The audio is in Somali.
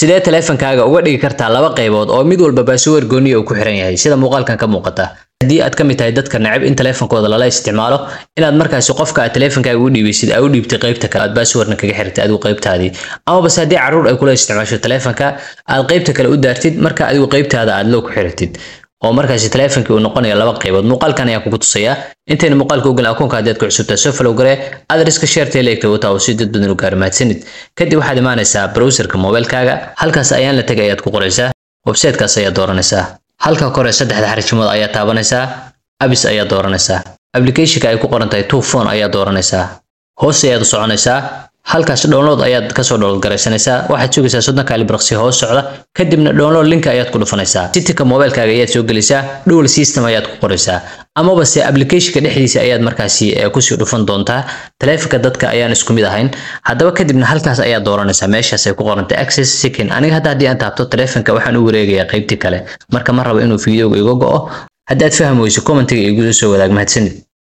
sidee teleefankaaga uga dhigi kartaa laba qaybood oo mid walba password gooni ah ku xiran yahay sida muuqaalkan ka muuqata hadii aad ka mid tahay dadka nacib in teleefankooda la isticmaalo inaad markaas qofka aad teleefankaaga u dhiibeysid aad u dhiibtay qaybta kale aad passwordna kaga xirtay adigu qaybtaadii ama bas hadii caruur ay kula isticmaasho teleefanka aad qaybta kale u daartid marka adigu qaybtaada aad loo ku xiratid oo markaas teleefankii uu noqonayo laba qaybood muuqaalkan ayaa kugu tusaya intayna muuqaalka u galin akoonka hadii aad ku cusubtahay soo follow garee adreeska share leegta wata oo si dad badan u gaarmaadsanid kadib waxaad imaanaysaa browserka mobilkaaga halkaas ayaan la tagay ayaad ku qoraysaa website-kaas ayaa dooranaysaa halka kore saddexda xarjimood ayaa taabanaysaa apps ayaa dooranaysaa application-ka ay ku qoran tahay to phone ayaa dooranaysaa hoos ayaad u soconaysaa halkaas download ayaad ka soo download garaysanaysaa waxaad sugaysaa 30 kalibraqsi hoos socda kadibna download link ayaad ku dhufanaysaa sitika mobilkaaga ayaad soo gelaysaa dual system ayaad ku qoraysaa ama bas application-ka dhexdiisa ayaad markaasi ku soo dhufan doontaa teleefanka dadka ayaan isku mid ahayn hadaba kadibna halkaas ayaad dooranaysaa meeshaas ay ku qoran tahay access seeking aniga hadii aan taabto teleefanka waxaan u wareegayaa qaybtii kale marka ma rabo inuu fiidiyowga iga go'o haddaad fahmayso commentiga igu soo wadaag mahadsanid